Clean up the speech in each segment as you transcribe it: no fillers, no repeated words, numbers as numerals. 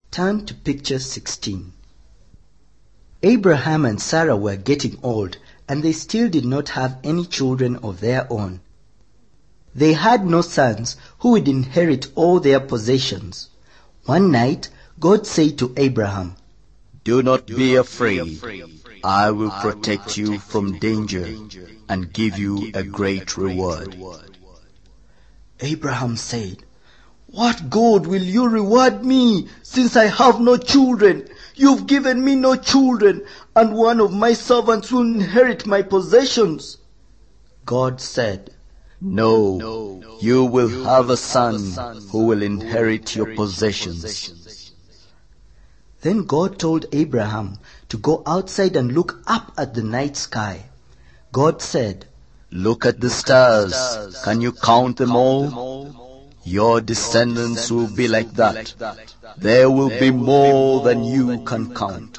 Turn to picture 16. Abraham and Sarah were getting old, and they still did not have any children of their own. They had no sons who would inherit all their possessions. One night, God said to Abraham, "Do not be afraid. I will protect you from danger and give you a great reward." Abraham said, "What good will you reward me, since I have no children? You've given me no children, and one of my servants will inherit my possessions." God said, "No, you will have a son who will inherit your possessions." Then God told Abraham to go outside and look up at the night sky. God said, "Look at the stars. Can you count them all? Your descendants will be like that. There will be more than you can count."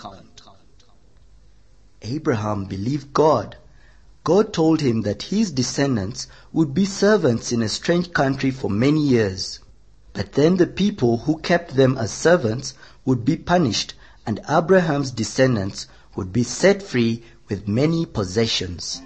Abraham believed God. God told him that his descendants would be servants in a strange country for many years. But then the people who kept them as servants would be punished, and Abraham's descendants would be set free with many possessions.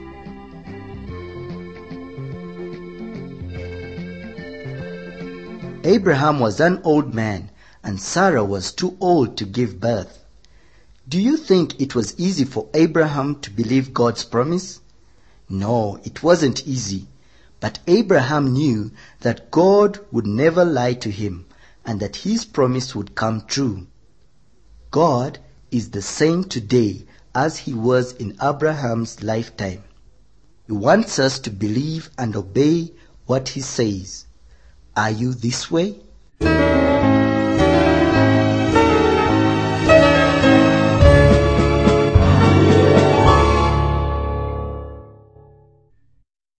Abraham was an old man, and Sarah was too old to give birth. Do you think it was easy for Abraham to believe God's promise? No, it wasn't easy. But Abraham knew that God would never lie to him, and that his promise would come true. God is the same today as he was in Abraham's lifetime. He wants us to believe and obey what he says. Are you this way?